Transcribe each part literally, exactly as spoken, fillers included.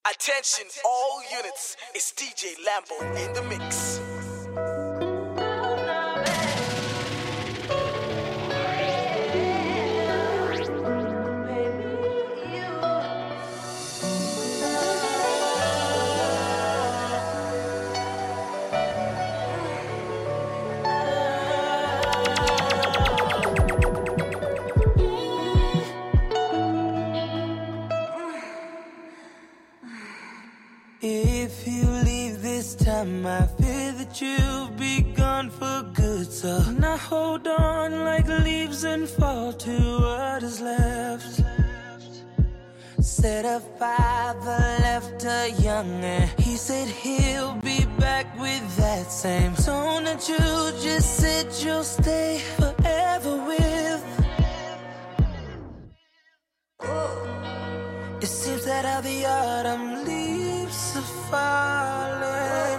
Attention all units, it's D J Lambo in the mix. If you leave this time, I fear that you'll be gone for good. So now hold on like leaves and fall to what is left. Said a father left a young and he said he'll be back with that same tone that you just said you'll stay forever with. It seems that all the autumn leaves are falling.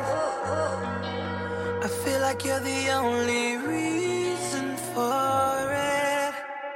I feel like you're the only reason for it.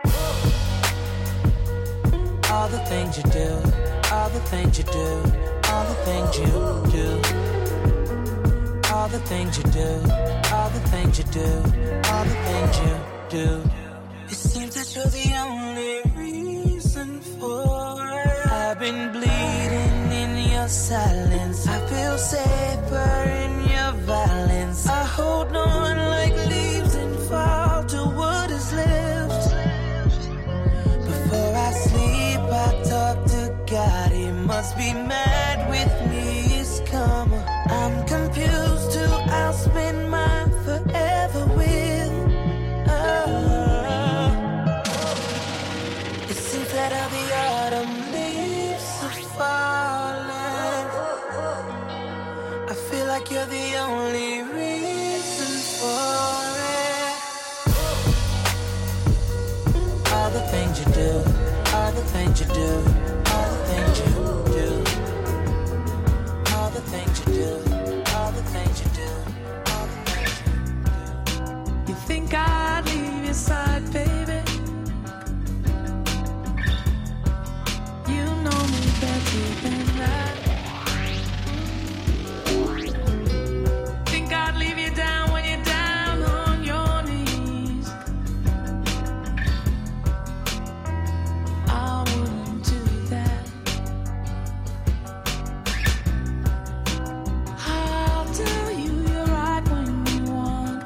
All the things you do, all the things you do, all the things you do, all the things you do, all the things you do, all the things you do. It seems that you're the only reason for it. I've been bleeding in your silence. I feel safer in your violence. I hold on like leaves and fall to what is left. Before I sleep, I talk to God. He must be mad with me. It's karma. I'm confused who I'll spend my forever with. Oh. It seems that all the autumn leaves are falling. I feel like you're the only reason for it. All the things you do, all the things you do, all the things you do, all the things you do, all the things you do, all the things you do. You think I'd leave your side, baby? You know me better than that. Think I'd leave you down when you're down on your knees? I wouldn't do that. I'll tell you you're right when you want.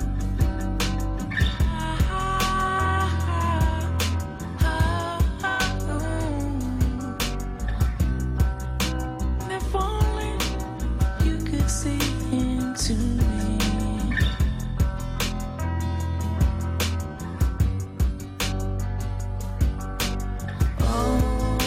Ah, ah, ah, ah, oh. If only you could see into me. Oh,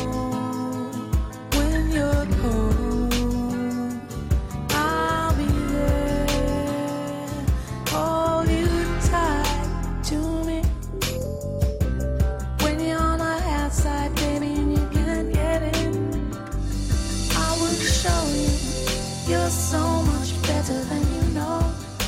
when you're cold, I'll be there. Hold you tight to me. When you're on the outside, baby, and you can't get in, I will show you you're so much better than you know.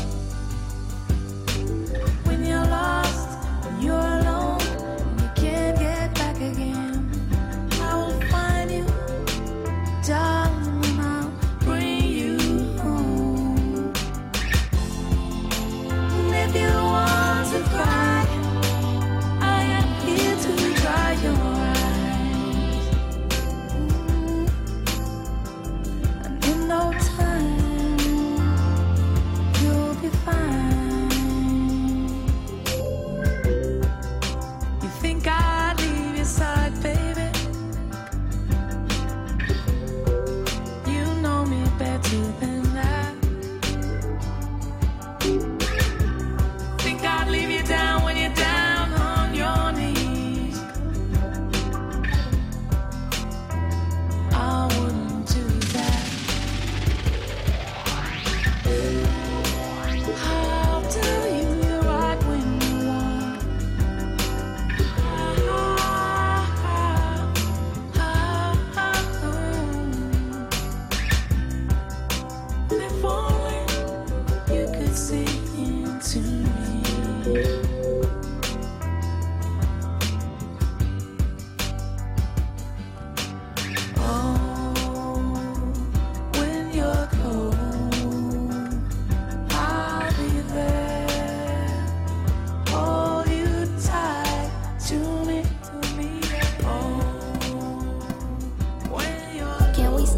When you're lost, when you're alone, and you can't get back again, I will find you, darling, and I'll bring you home. And if you want to cry, I am here to dry your eyes. And in no time,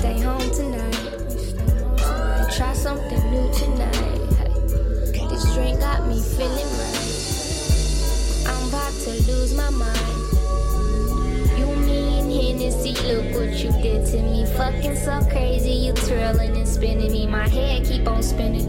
stay home tonight? Try something new tonight. This drink got me feeling right. I'm about to lose my mind. You, me, and Hennessy, look what you did to me. Fucking so crazy, you twirling and spinning me. My head keep on spinning.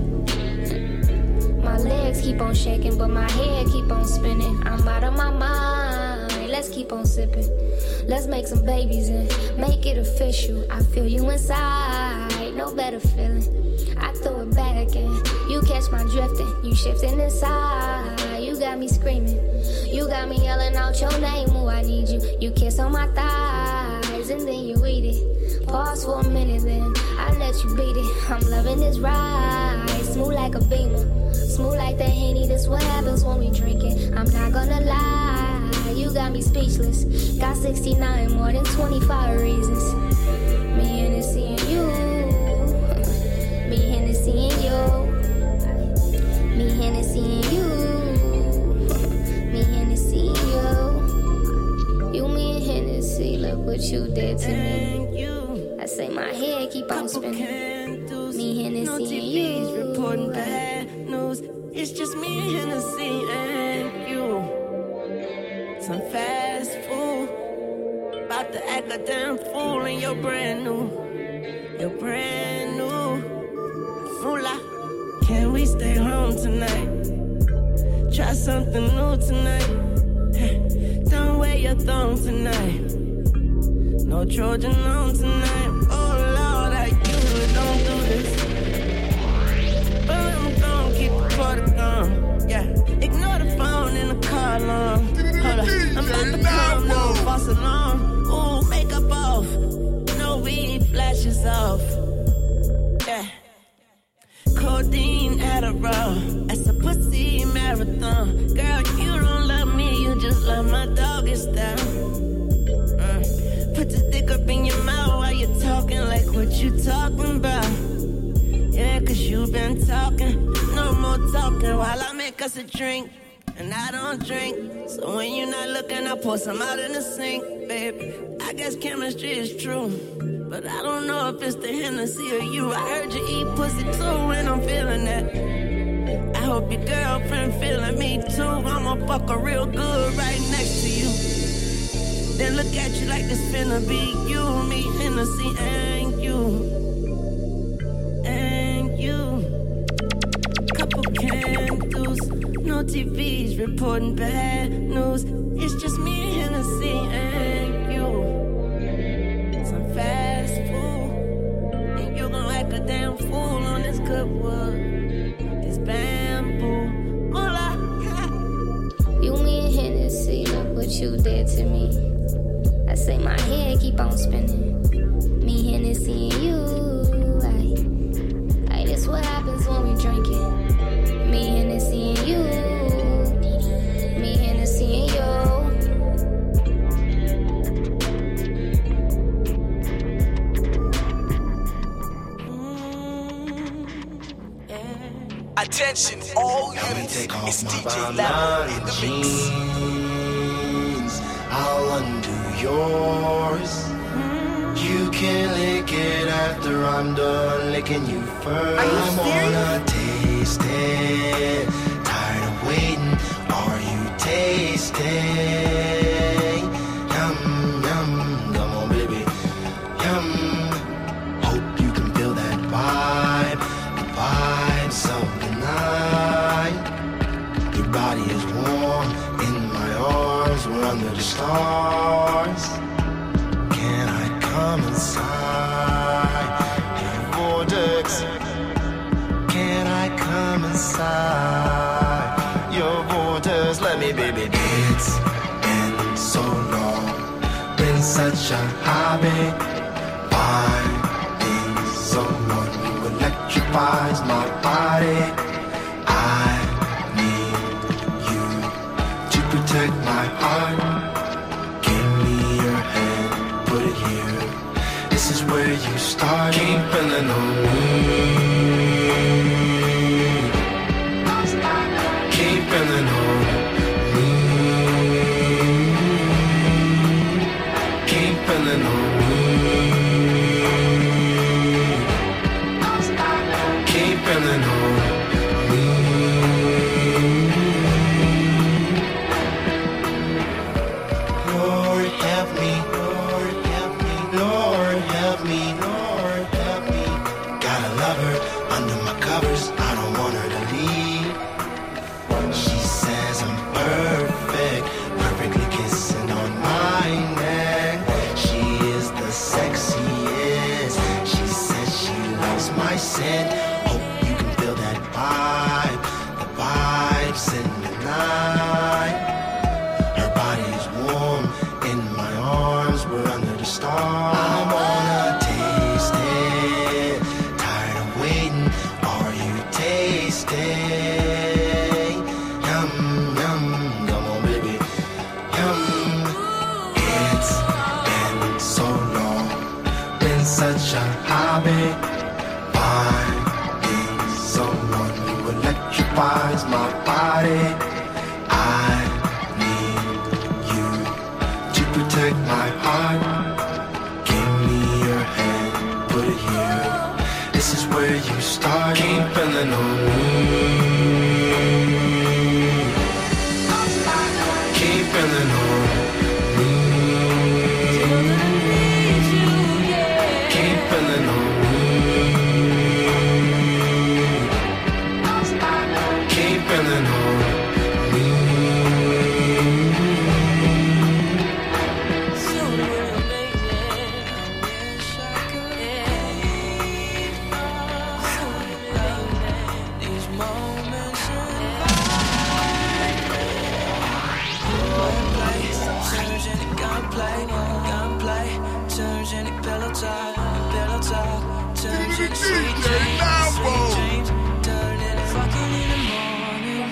My legs keep on shaking, but my head keep on spinning. I'm out of my mind. Let's keep on sipping. Let's make some babies and make it official. I feel you inside, no better feeling. I throw it back and you catch my drifting. You shifting inside, you got me screaming. You got me yelling out your name, oh I need you. You kiss on my thighs and then you eat it. Pause for a minute then I let you beat it. I'm loving this ride, smooth like a beamer. Smooth like that Henny, this what happens when we drink it. I'm not gonna lie, you got me speechless. Got sixty-nine, more than twenty-five reasons. Me, Hennessy, and you. Me, Hennessy, and you. Me, Hennessy, and you. Me, Hennessy, and you. You, me, and Hennessy, look what you did to me. I say my head keep on spinning. Me, Hennessy, and you. Reporting bad news. It's just me, Hennessy, and you. Some fast food. About to act a damn fool and you're brand new. You're brand new. Moolah. Can we stay home tonight? Try something new tonight. Don't wear your thong tonight. No Trojan on tonight. Oh Lord, I usually don't do this. But I'm gonna keep the quarter gone. Yeah, ignore the phone in the car long. Hold up, I'm about to come, no false alarm. Ooh, makeup off, no weed flashes off. Yeah, codeine Adderall, that's a pussy marathon. Girl, you don't love me, you just love my doggy style. Uh, put the dick up in your mouth while you're talking like what you talking about. Yeah, cause you been talking, no more talking while I make us a drink. And I don't drink, so when you're not looking, I pour some out in the sink, baby. I guess chemistry is true, but I don't know if it's the Hennessy or you. I heard you eat pussy too, and I'm feeling that. I hope your girlfriend feeling me too. I'ma fuck her real good right next to you. Then look at you like it's finna be you, me, Hennessy, and you. And you. Couple candles, no T Vs reporting bad news. It's just me, Hennessy, and you. Some fast food, and you gon' act a damn fool on this good wood. This bamboo, moolah. You, me, and Hennessy, look what you did to me. I say my head keep on spinning. Me, Hennessy, and you. Like, like this what happens when we drink it. Me, Hennessy, and you. Me, Hennessy, and you. Attention, all units. It's D J Lambo in the mix. I'll undo yours. You can lick it after I'm done licking you first. Are you I serious? wanna taste it. Tired of waiting. Are you tasting? Yum, yum, come on, baby. Yum. Hope you can feel that vibe. The vibes of the night. Your body is warm in my arms. We're under the stars. Can I come inside your vortex? Can I come inside your vortex? Let me, baby. It's been so long, been such a hobby. Finding someone who electrifies my body. I need you to protect my heart. Give me your hand, put it here. This is where you start. Keep feeling on me. Keep feeling on me. Keep feeling on me. said, hope you can feel that vibe. The vibes in the night. Her body's warm in my arms. We're under the stars. I wanna taste it. Tired of waiting. Are you tasting? Yum, yum, come on, baby. Yum. It's been so long, been such a hobby. Finding someone who electrifies my body. I need you to protect my heart. Give me your hand, put it here. This is where you start. Keep feeling on me. Keep feeling on me. Keep feeling on me. Keep feeling on me. These moments in turns into gunplay, gunplay, turns into pillow talk, pillow talk, turns into sweet dreams, sweet dreams, turn into fucking in the morning.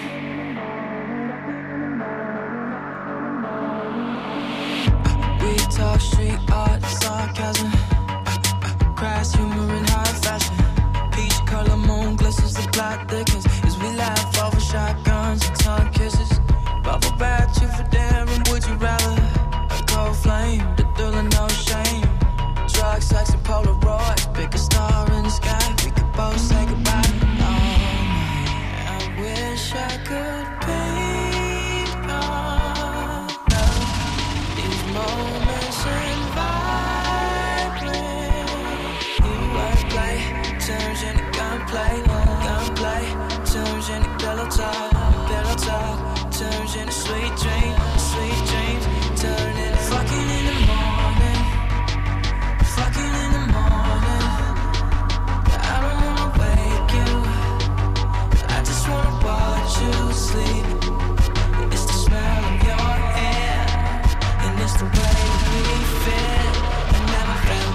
We talk street art, sarcasm, crass humor in high fashion. Peach color moon glistens, the plot thickens as we laugh over shotguns and tongue kisses. Bubble bath you for daring, would you rather? A cold flame, the thrill of no shame. Drugs, sex, and Polaroids. Pick a star in the sky, we could both say goodbye. Oh my, I wish I could paint on these moments in vibrant. Wordplay turns into gunplay, gunplay turns into pillow talk, pillow talk. Turns into sweet dreams, sweet dreams. Turn into fucking in the morning, fucking in the morning. I don't wanna wake you, I just wanna watch you sleep. It's the smell of your hair, and it's the way we fit. I never felt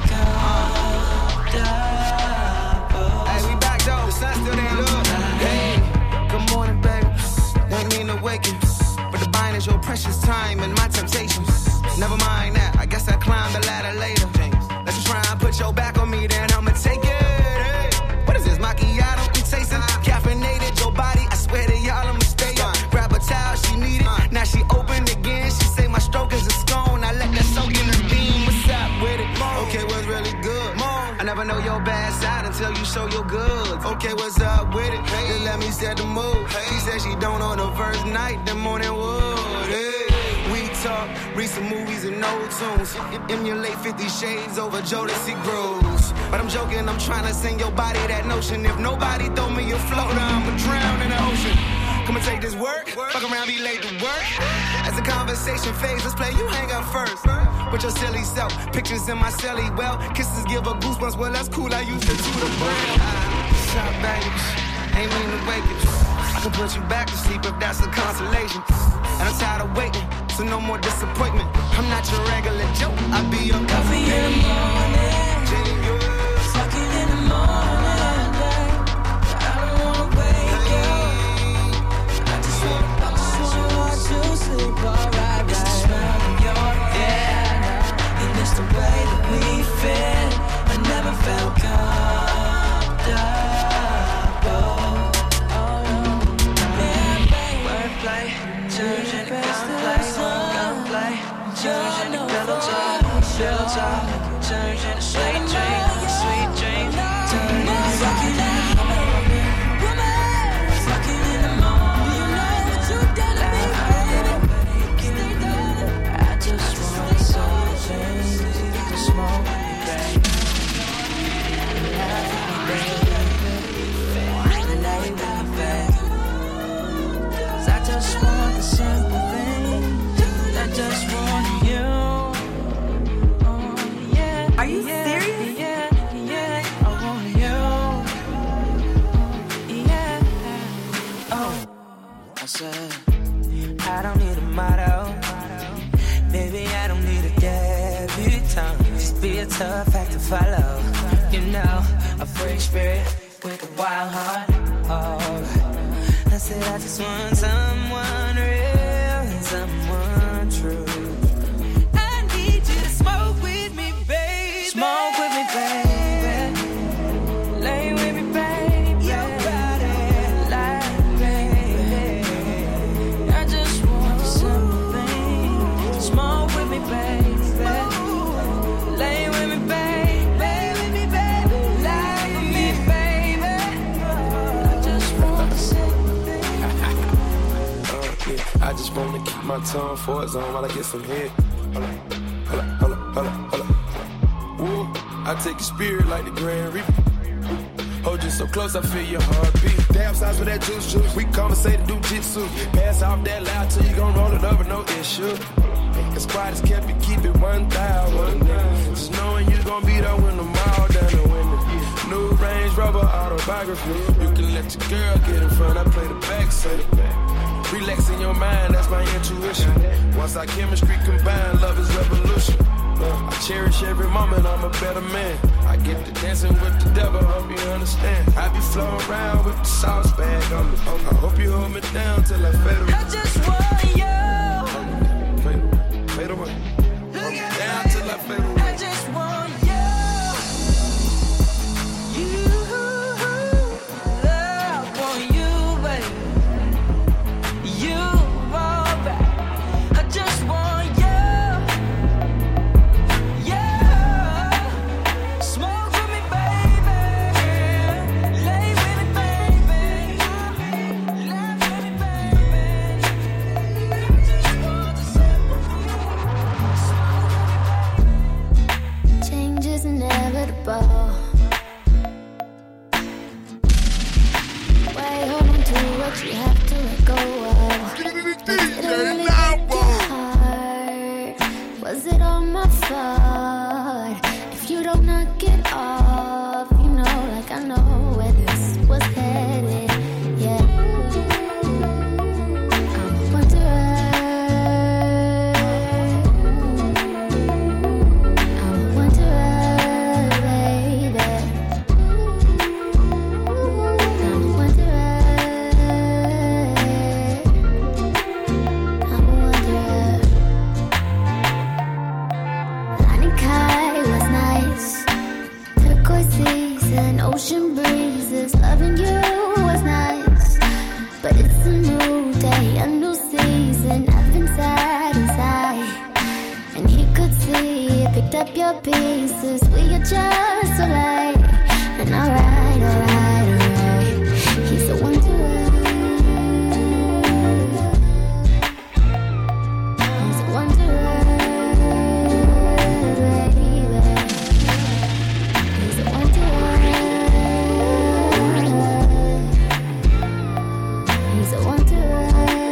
comfortable. Hey, we back though, the sun still there, look. Hey, good morning, baby. Ain't mean to wake you, but the bind is your precious time and my temptations. Never mind that, I guess I climbed the ladder later. Let's try and put your back on me, then I'ma take it. Hey. What is this, macchiato? I'm tasting caffeinated, your body, I swear to y'all I'm mistaken. Grab a towel, she need it, now she opened again. She say my stroke is a scone, I let that soak in her beam. What's up with it? Okay, what's really good? I never know your bad side until you show your goods. Okay, what's up with it? Just let me set the mood. She said she don't on the first night, the morning wood. Hey. We talk, read some movies and old tunes. Emulate fifty shades over Jodeci grooves. But I'm joking, I'm trying to sing your body that notion. If nobody throw me a floater, I'ma drown in the ocean. Come and take this work, fuck around, be late to work. As the conversation fades, let's play, you hang up first. With your silly self, pictures in my celly. Well, kisses give her goosebumps, well that's cool, I used to do the brown. Shot baby, ain't mean to wake you. I can put you back to sleep if that's a consolation. And I'm tired of waiting, so no more disappointment. I'm not your regular joke, I'll be your coffee in the morning, fucking in the morning, babe. I don't wanna wake you, I just wanna, I just wanna watch you sleep, alright, it's the smell of your hair, and it's the way that we fit. I never felt comfortable. Oh no, yeah, babe. Wordplay turns into gunplay, gunplay turns into pillow talk, pillow talk turns into tough act to follow. You know, a free spirit with a wild heart. Oh, I said I just want someone real and someone true. I need you to smoke with me, baby. Smoke with me, baby. Lay with me, baby. Your body, like, baby. I just want something. Smoke with me, baby. Lay with me, baby. Lay with me, baby. Lie with me, baby. I just want something. uh, yeah. I just wanna keep my tongue for its on while I get some head. Hold up, hold up, hold up, hold up, hold up. Woo, I take your spirit like the Grand Reaper. Hold you so close, I feel your heartbeat. Damn size with that juice juice. We conversate and do jitsu. Pass off that loud till you gon' roll it over, no issue. As quiet as kept, you keep it one thousand. Just knowing you gon' be there when the mall down the window. New Range Rover autobiography. You can let your girl get in front, I play the back, say the back. Relax in your mind, that's my intuition. Once our chemistry combined, love is revolution. I cherish every moment, I'm a better man. I get to dancing with the devil, hope you understand. I be flowing around with the sauce bag on me. I hope you hold me down till I fade away. I just want you. Fade away, fade away. Hold me down till I fade away. I just want you. You, I want you, baby. You, all back. I just want you. Yeah. Smoke with me, baby. Lay with me, baby. Laugh with me, baby. I just want to Change is inevitable. Why hold on to what you have to let go of? Did it really break your heart? Was it all my fault? If you don't knock it off, you know, like I know where this was headed. Yeah. I'm a wanderer. I'm a wanderer, baby. I'm a wanderer. I'm a wanderer. Lani Kai was nice. Turquoise seas and ocean breezes. Loving you was nice. But it's a new day, a new season. I've been sad inside. And he could see it, picked up your pieces. We adjust alright. And alright, alright, alright. He's a wanderer. He's a wanderer, baby. He's a wanderer. He's a wanderer.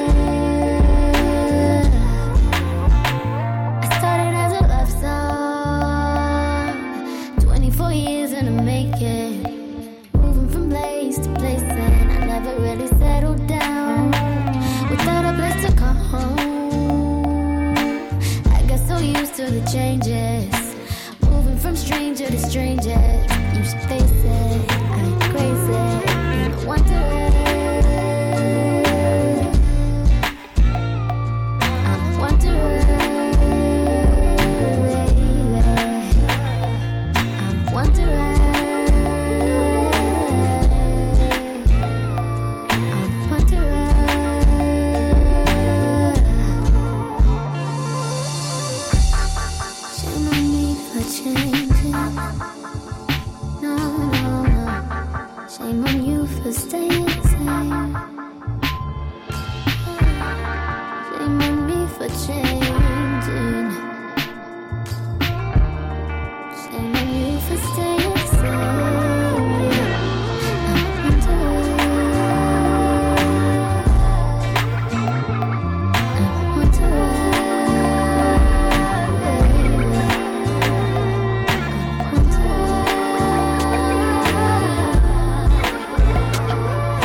I started as a love song, twenty-four years in the making, moving from place to place, and I never really settled down without a place to call home. I got so used to the changes, moving from stranger to stranger. You should face it, I'm crazy, I'm a wanderer. I'm a wanderer, baby. I'm a wanderer. I'm a wanderer. Shame on me for changing. No, no, no. Shame on you for staying the same. Shame on me for changing. Shame on you for staying the same. I'm a wanderer. I'm a wanderer, baby. I'm a wanderer.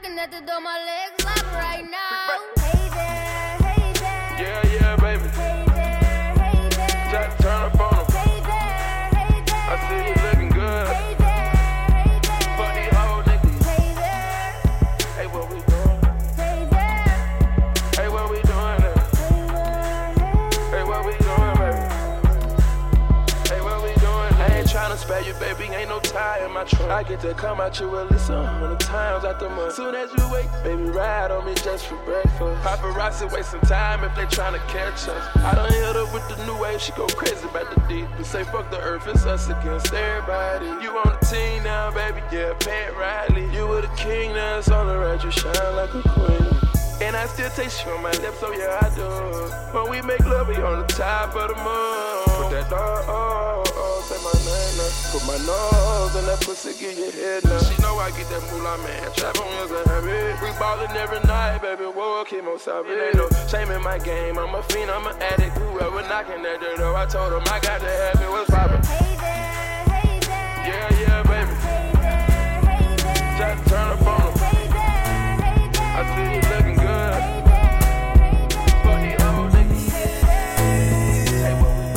knocking at the door, my legs locked right now. Hey there, hey there. Yeah, yeah, baby. Hey there, hey there. Just turn up on them. Hey there, hey there. I see you looking good. Hey there, hey there. Fuck these whole niggas. Hey there, Hey, what we doing? hey there. Hey, what we doing now? Hey, what we doing, baby? Hey, what we doing? I ain't tryna spare you, baby. Ain't no tie in my trunk. I get to come at you at least a hundred times out the month. Soon as you wake, baby, ride on me just for breakfast. Paparazzi wasting time if they tryna catch us. I done hit her with the new wave, she go crazy about the deep. We say fuck the earth, it's us against everybody. You on the team now, baby, yeah, Pat Riley. You were the king, now it's on the right, you shine like a queen. And I still taste you on my lips, so yeah, I do. When we make love, we on the top of the moon. Put that dog, oh, oh, say my name now. Put my nose in that pussy, get your head now. She know I get that moolah, man. Trap on wheels and habit. We ballin' every night, baby. Whoa, chemo savage. It ain't no shame in my game. I'm a fiend, I'm an addict. Whoever knocking at the door, I told him I got to have it. What's poppin'? Hey there, hey there. Yeah, yeah, baby. Hey there, hey there. Just turn up on them. Hey there, hey there. I see you looking good. Hey there, hey there. Fuck these whole niggas. Hey, what we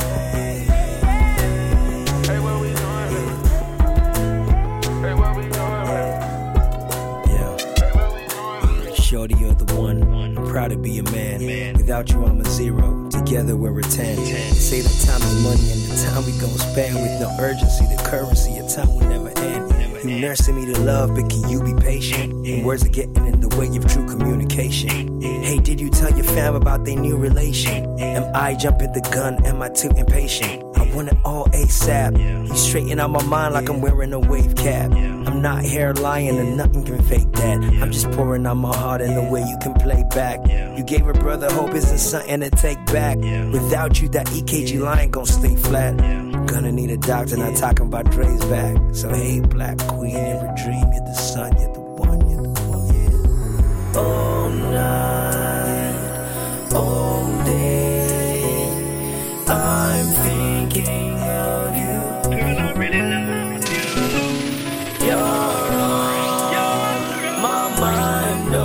Hey, what we doing, man? Hey, what we doing, man? Yeah. Hey, what we doing, man? Shorty, you're the one. I'm proud to be a man. Without you, I'm a zero. Together, we're a ten. They say that time is money and the time we gon' spend with no urgency. The currency of time will never end. You nursing me to love, but can you be patient? And words are getting in the way of true communication. Hey, did you tell your fam about their new relation? Am I jumping the gun? Am I too impatient? I want it all ASAP. You straighten out my mind like I'm wearing a wave cap. I'm not here lying and nothing can fake that. I'm just pouring out my heart in the way you can play back. You gave a brother hope isn't something to take back. Without you, that E K G line gon' stay flat. Gonna need a doctor, not talking about Dre's back. So hey, black queen, every dream, you're the sun, you're the one, you're the one, yeah. All night, all day, I'm thinking of you. Girl, I really love you. You're on my mind, no,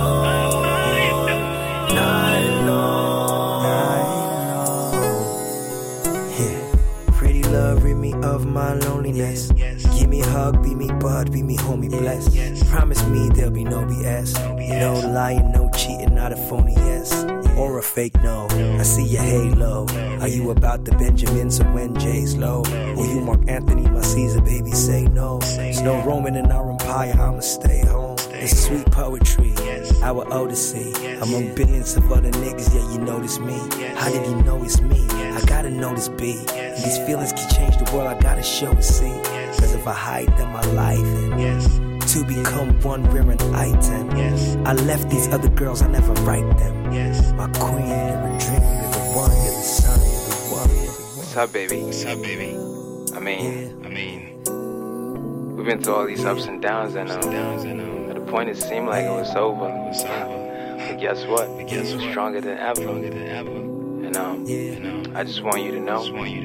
night long. Yeah. Pretty love, rid me of my loneliness. Give me a hug, be me bud, be me homie, bless. Promise me there'll be no B S. No lying, no cheating, not a phony yes. Or a fake no. I see your halo. Are you about the Benjamins or when Jay's low? Or you Mark Anthony, my Caesar, baby, say no. There's no Roman in our empire, I'ma stay home. It's sweet poetry, our odyssey. Among billions of other niggas, yeah, you notice me. How did you know it's me? I gotta know this B. And these feelings can change the world, I gotta show and see. Cause if I hide them, my life and to become one rare an item. I left these other girls, I never write them. My queen, you're a dream, you're the one, you're the sun, you're the one, you're the one. What's up, baby? What's up, baby? I mean, I mean, we've been through all these ups and downs, and um, at the point it seemed like it was over. But guess what? We're stronger than ever. And um, I just want you to know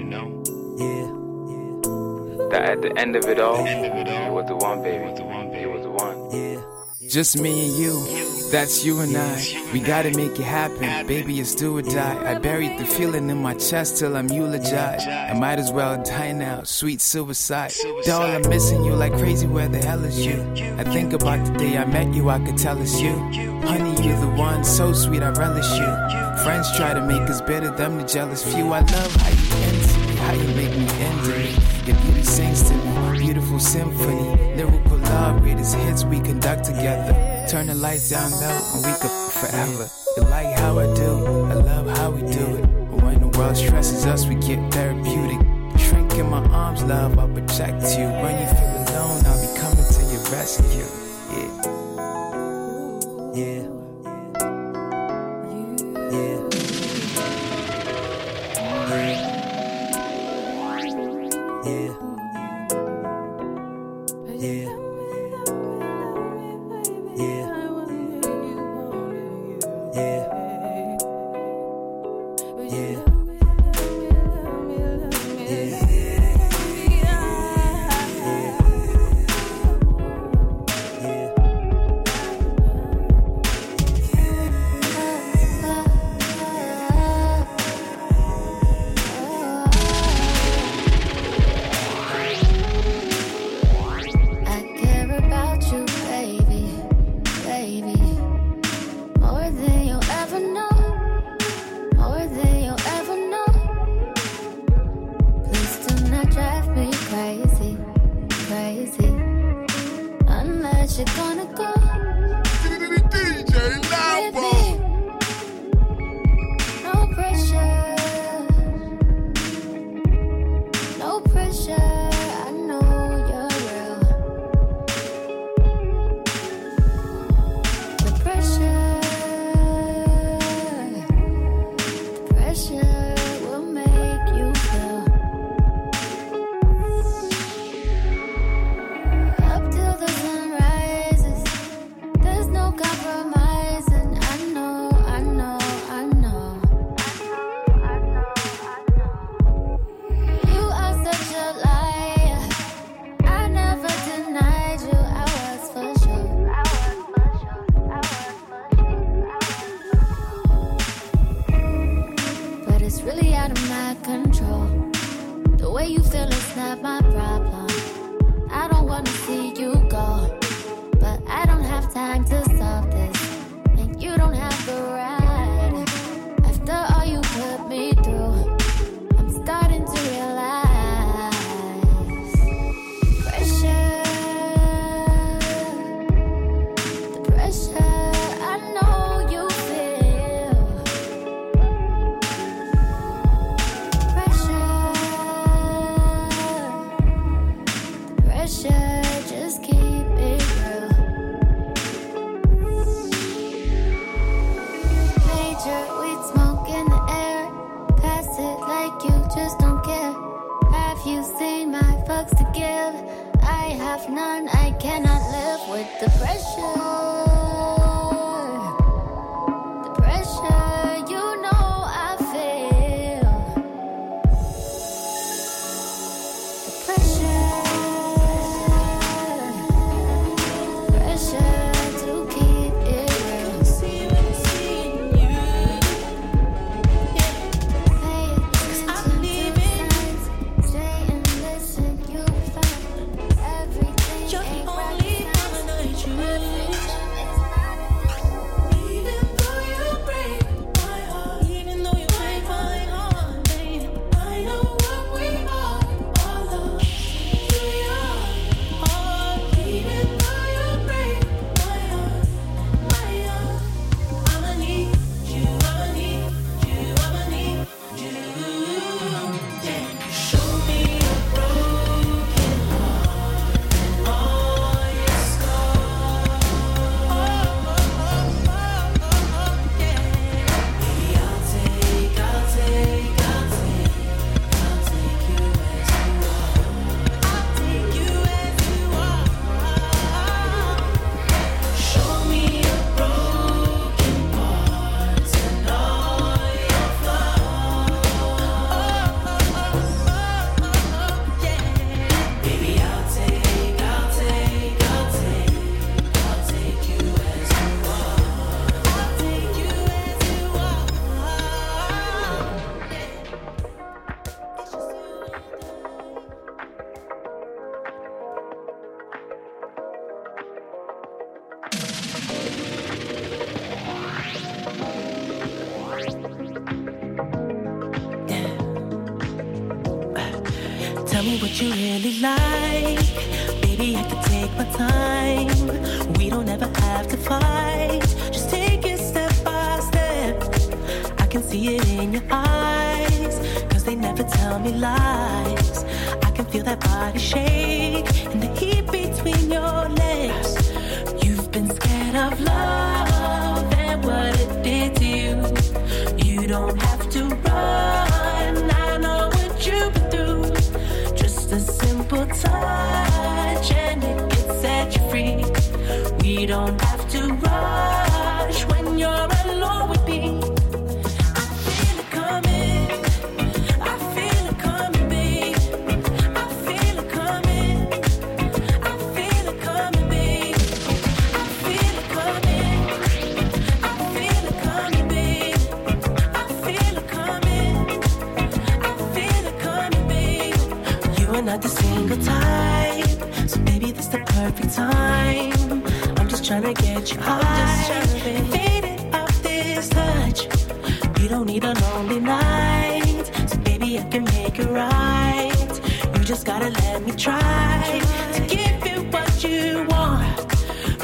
that at the end of it all, you were the one, baby. You were the one. Just me and you, that's you and I. We gotta make it happen, baby, it's do or die. I buried the feeling in my chest till I'm eulogized. I might as well die now, sweet suicide. Doll, I'm missing you like crazy, where the hell is you? I think about the day I met you, I could tell it's you. Honey, you're the one, so sweet, I relish you. Friends try to make us bitter, them the jealous few. I love how you into me, how you make me into me. Your beauty sings to me, beautiful symphony. Lyrical love, greatest hits we conduct together. Turn the lights down low and we could forever. You like how I do, I love how we do it. But when the world stresses us, we get therapeutic. Shrink in my arms, love, I'll protect you. When you feel alone, I'll be coming to your rescue. Yeah. Yeah. Yeah. Yeah. Yeah. Yeah. Yeah. Yeah. you gonna go? D J Lambo. No pressure. No pressure. I know you're real. The pressure. The pressure will make you feel. Up till the sun rises, there's no compromising. I know, I know, I know. You are such a liar. I never denied you. I was for sure. But it's really out of my control. The way you feel is not my problem. I don't wanna see you go, but I don't have time to solve this, and you don't have the right. After all you put me through, I'm starting to realize pressure, the pressure I know you feel. Pressure, pressure, just keep it real. Major weed smoke in the air. Pass it like you just don't care. Have you seen my fucks to give? I have none. I cannot live with the pressure. The pressure, you know I feel. The pressure. Pressure to keep it real. See when I see you. Pay attention to the signs. Stay and listen, you'll find everything ain't right. Even though you break my heart, even though you break my heart, babe, I know what we are. All of we are. Even though you break my heart, my heart, I'ma need you, I'ma need you, I'ma need you. Yeah. Show me a broken heart and all your scars. Oh, oh, oh, oh, oh, yeah. Baby, I'll take, I'll take, I'll take, I'll take you as you are. I'll take you as you are. Show me your broken parts and all your flaws. Oh, oh, oh, oh, oh, yeah. Baby, I'll take, I'll take, I'll take, I'll take you as you are. I'll take you as you are. It's just you and Tell me what you really like. Baby, I can take my time. We don't ever have to fight. Just take it step by step. I can see it in your eyes, cause they never tell me lies. I can feel that body shake and the heat between your legs. You've been scared of love and what it did to you. You don't have to run, I know what you've been through. Just a simple touch and it can set you free. We don't have to rush when you're alone with me. I feel it coming, I feel it coming, babe. I feel it coming, I feel it coming, babe. I feel it coming, I feel it coming, babe. I feel it coming, I feel it coming, babe. You are not the single type, so baby, this the perfect time. I'm just trying to get you high, I'm just trying to be faded off this touch. You don't need a lonely night, so baby, I can make it right. You just gotta let me try to give you what you want.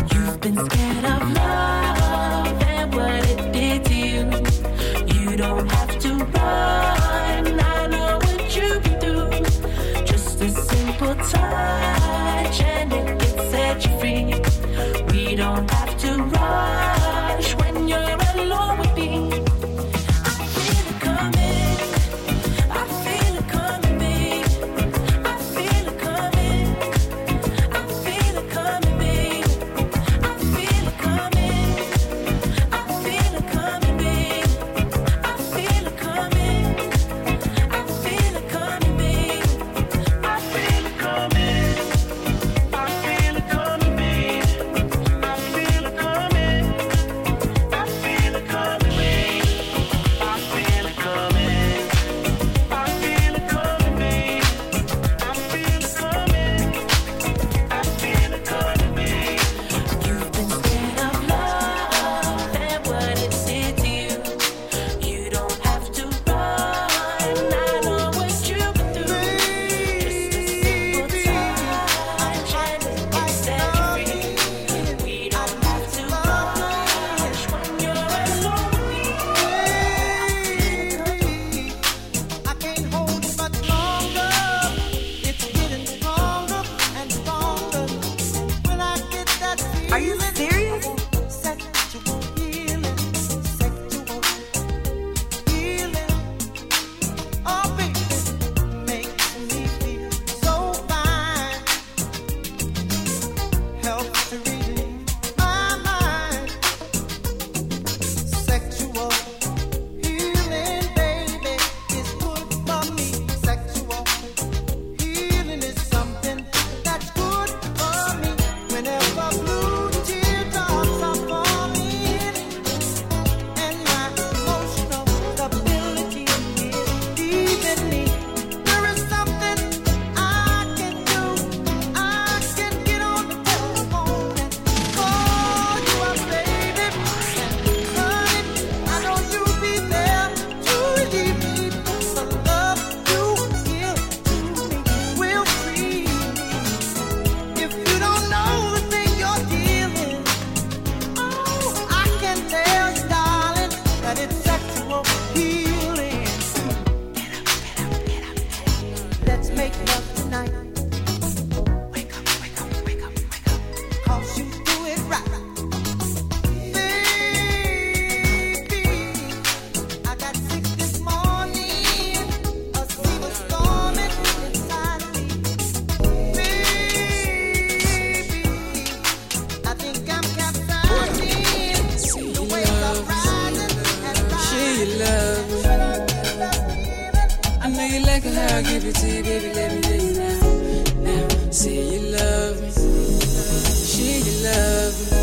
a hug, give it to you, baby, let me hear you now. Now, say you love me. Say you love me.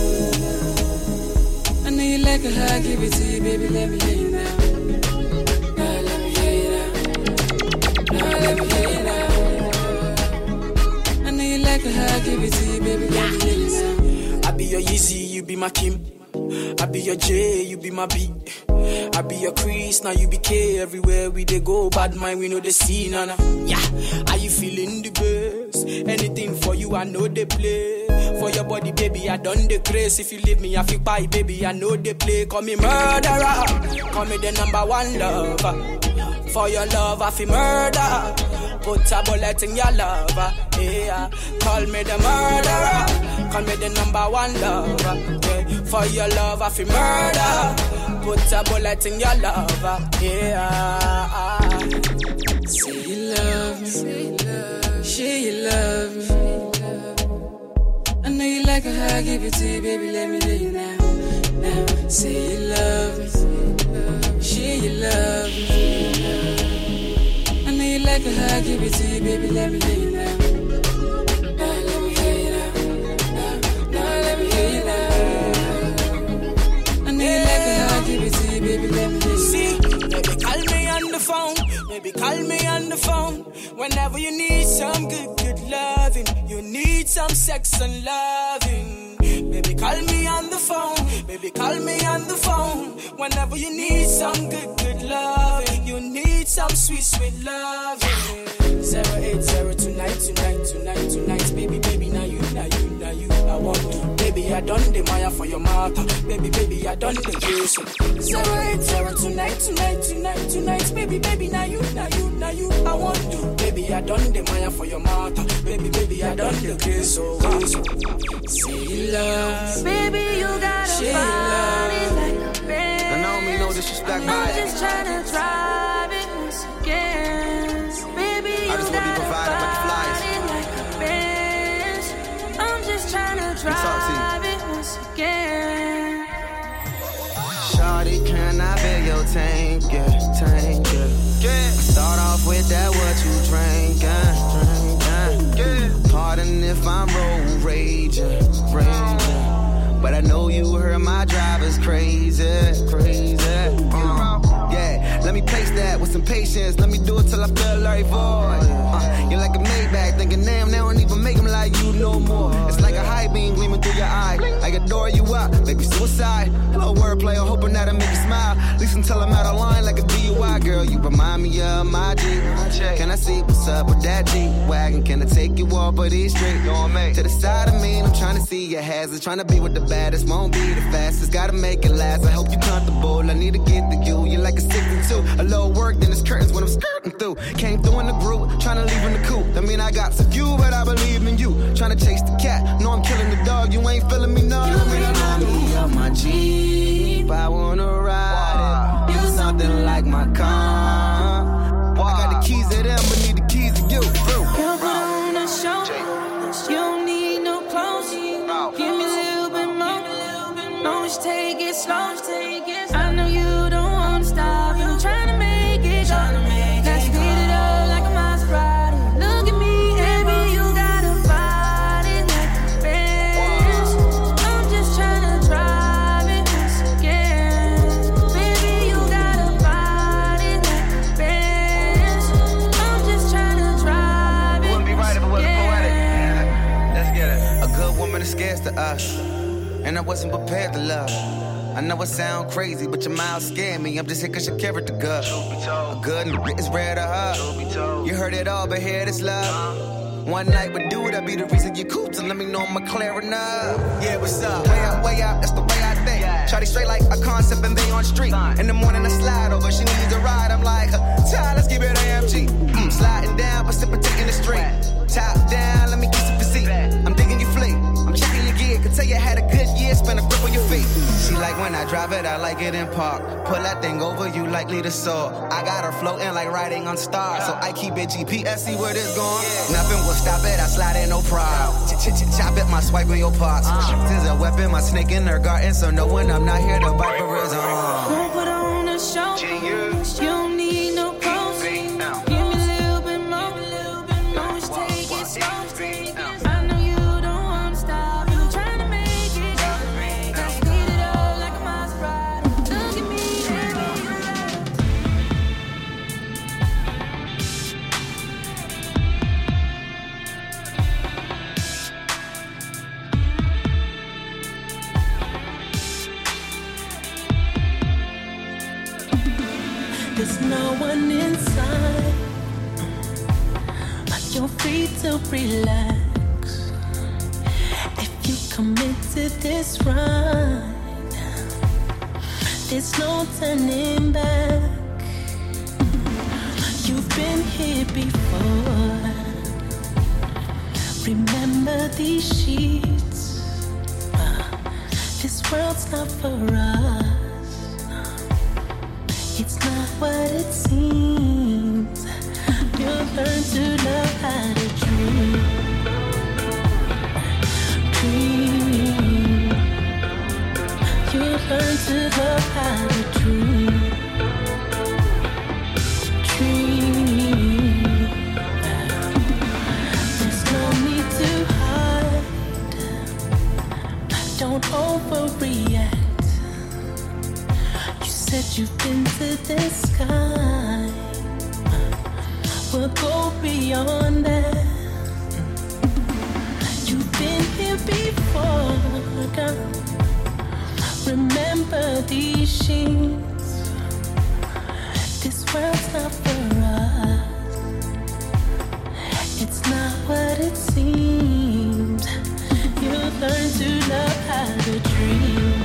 I know you like a hug, give it to you, baby, let me hear you now. Now let me hear you now. Now let me hear you now. I know you like a hug, give it to you, baby, let me hear you now. I be your Yeezy, you be my Kim. I be your J, you be my B. I be your Chris, now you be K. Everywhere we dey go, bad mind, we know the scene, nana. Yeah, are you feeling the best? Anything for you, I know they play. For your body, baby, I done the craze. If you leave me, I feel bye, baby, I know they play. Call me murderer, call me the number one lover. For your love, I feel murder. Put a bullet in your lover, yeah. Call me the murderer, call me the number one lover, yeah. For your love, I feel murder. Put a bullet in your lover, yeah. Say you love me, say you love me. I know you like a hug, give it to you, baby, let me hear you now. Now, say you love me, say you love me. I know you like a hug, give it to you, baby, let me hear you now. Now let me hear you now. Now, now let me hear you now. I know you like a hug, give it to you, baby, let me hear you now. See, baby, call me on the phone. Baby, call me on the phone. Whenever you need some good, good loving, you need some sex and loving. Baby, call me on the phone. Baby, call me on the phone. Whenever you need some good, good loving, you need some sweet, sweet loving. Zero eight zero tonight, tonight, tonight, tonight. Baby, baby, now you, now you, now you. I want to. Baby, I done the Maya for your mother. Baby, baby, I done the case. Zero eight zero tonight, tonight, tonight, tonight. Baby, baby, now you, now you, now you. I want to. Baby, I done the Maya for your mother. Baby, baby, I done the case. So, say you love me. Baby, you got a body like a band. I know me no disrespect, I'm just trying to drive it once again. Baby, you I just wanna be provided by the flies. like a band. I'm just trying to drive it once again. Shawty, can I be your tank? Yeah, tank, yeah. yeah. Start off with that what you drink, yeah, drink, yeah. yeah. Pardon if I'm road raging, raging. But I know you heard my driver's crazy, crazy. Uh, yeah, let me place that with some patience. Let me do it till I feel like void. Uh, you're like a Maybach, thinking damn, they don't even make them like you no more. It's like a high beam gleaming through your eye. I adore you up, baby suicide. Hello wordplay, I'm hoping that'll make you smile. At least until I'm out of line like a D U I, girl. You remind me of my G. Can I see what's up with that G-Wagon? Can I take you off of these streets? To the side of me, and I'm trying to see your hazards. Trying to be with the baddest, won't be the fastest. Gotta make it last, I hope you comfortable. I need to get to you, you're like a sixty-two. A little work, then it's curtains when I'm skirting through. Came through in the group, trying to leave in the coop. I mean, I got some few, but I believe in you. Trying to chase the cat, know I'm killing the dog. You ain't feeling me, no. You remind me of my Jeep, I wanna ride it. You something like my car. I got the keys to them, but need the keys to you. You put on a show, you don't need no clothes. Give me a little bit more, no, just take it slow. I know you don't wanna stop, I'm trying to make it go. Let's speed it up like a Maserati. Look at me, baby, you got a body like a Benz. I'm just trying to drive it once again. Baby, you got a body like a Benz. I'm just trying to drive it. Wouldn't be right if it wasn't poetic. Let's get it. A good woman is scarce to us, and I wasn't prepared to love. I know it sound crazy, but your mouth scared me. I'm just here cause your character good. A good nigga is rare to her. You heard it all, but here this love. One night with dude, that be the reason you cool. So let me know I'm a clear enough. Yeah, what's up? Way out, way out, that's the way I think. Shawty straight like a concept and they on street. In the morning I slide over, she needs a ride. I'm like, Ty, let's give it A M G. Mm, sliding down, precipitating the street. Top down, let me kiss the seat. I'm digging your fleet. I'm checking your gear, could tell you had a good year, spend a grip on your feet. She like when I drive it, I like it in park. Pull that thing over, you likely to soar. I got her floating like riding on stars, so I keep it G P S, see where this going. Nothing will stop it, I slide in, no problem. Chop it, my swipe in your parts. Since a weapon, my snake in her garden, so no when I'm not here, the viper is on. Don't put on a show, you don't need no clothes. Give me a little on inside. You're free to relax. If you commit to this ride, there's no turning back. You've been here before. Remember these sheets. Uh, this world's not for us. It's not what it seems. You'll learn to love how to dream. Dream. You'll learn to love how to dream. Dream. There's no need to hide. Don't overreact. You said you've been to the sky. We'll go beyond that. You've been here before, girl. Remember these sheets. This world's not for us. It's not what it seems. You'll learn to love how to dream.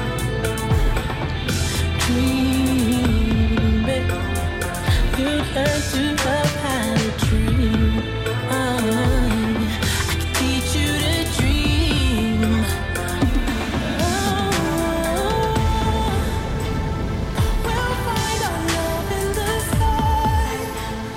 Dream, baby. You'll learn to love how to dream. Oh, I can teach you to dream. Oh, we'll find our love in the sky.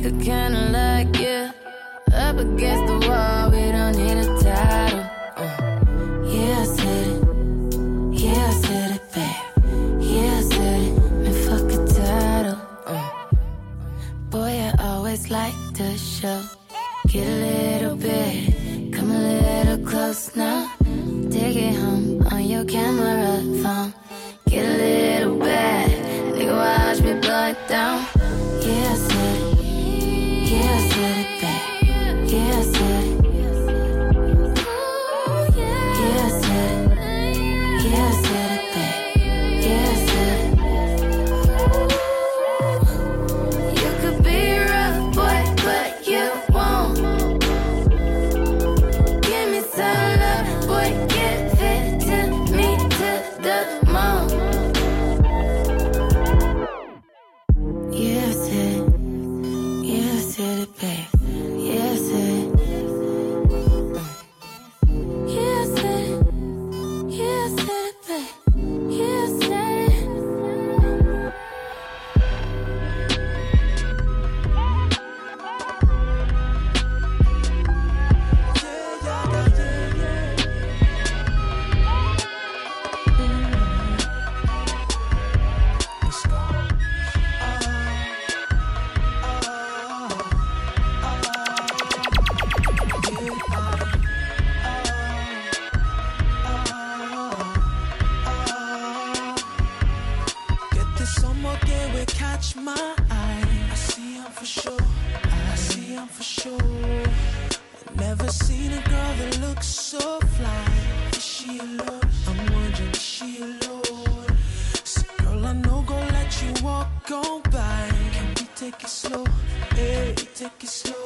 make a kinda like you. Up against the wall, we don't need a title. Uh, yeah, I said it. Yeah, I said it, babe. Yeah, I said it. Man, fuck a title. Uh, boy, I always like to show. Get a little bit, come a little close now. Take it home on your camera phone. Get a little bit, nigga, watch me blow it down. Yeah, I said it. Yeah, I said it, babe. Yeah, I said it. Yeah, I said it. Yeah, I said it, babe. Yeah, I said it. You could be a rough boy, but you won't. Give me some love, boy, give it to me to the moon. Yeah, I said it. Yeah, I said it, babe. Yeah, I said it. Yeah, I said it. Yeah, I said it, babe. Yeah, I said it. Get this summer game will catch my eye. I see him for sure. I see him for sure. Never seen a girl that looks so fly. Is she alone? I'm wondering, is she alone? So girl, I know gon' let you walk on by. Can we take it slow? Hey, take it slow.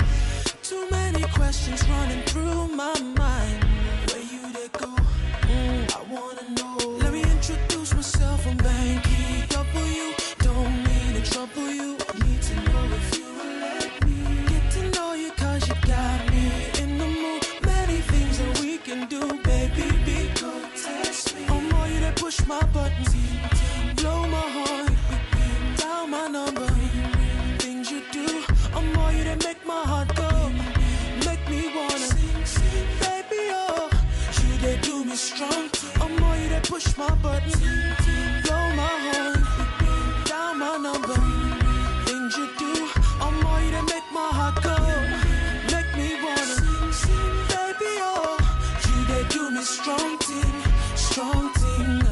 Too many questions running through my mind. Where you they go? Mm, I wanna know. Let me introduce myself. I'm Banky W. Don't mean to trouble you. Need to know if you will let me get to know you, cause you got me in the mood. Many things that we can do, baby. Be good, test me. I'm more you that push my buttons, blow my heart, dial my number. Things you do, I'm more you that make my heart go. Make me wanna, baby, oh, you they do me strong. I'm more you that push my buttons, blow my horn, down my number. Things you do, I'm more you that make my heart go. Make me wanna, baby, oh, you they do me strong thing, strong thing.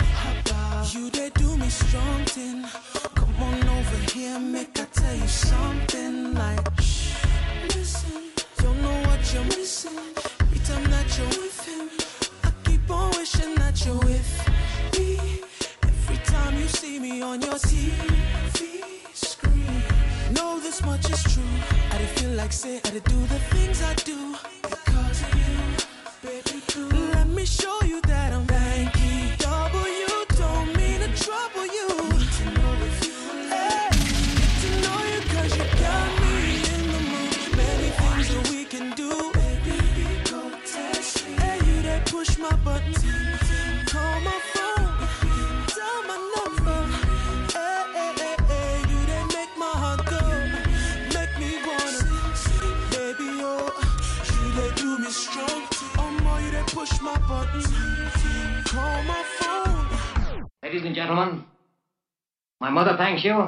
You they do me strong thing. Come on over here, make I tell you something like, shh, listen, you know what you're missing. Every time that you're with him, I keep on wishing that you're with me. Every time you see me on your T V screen, know this much is true. I did feel like say I did do the things I do because of you, baby. Too. Let me show you that I'm Banky W. Don't mean to trouble you. Need to know if you hey, get to know you cause you got me in the mood. Many things that we can do, baby. Go test me. Hey, you that push my buttons, call my phone, dial my number. Hey, hey, hey, hey, you that make my heart go, make me wanna, baby, oh, you that do me strong. Oh, more you that push my buttons, call my phone. Ladies and gentlemen, my mother thanks you,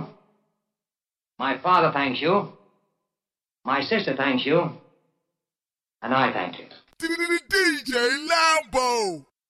my father thanks you, my sister thanks you, and I thank you. D J Lambo.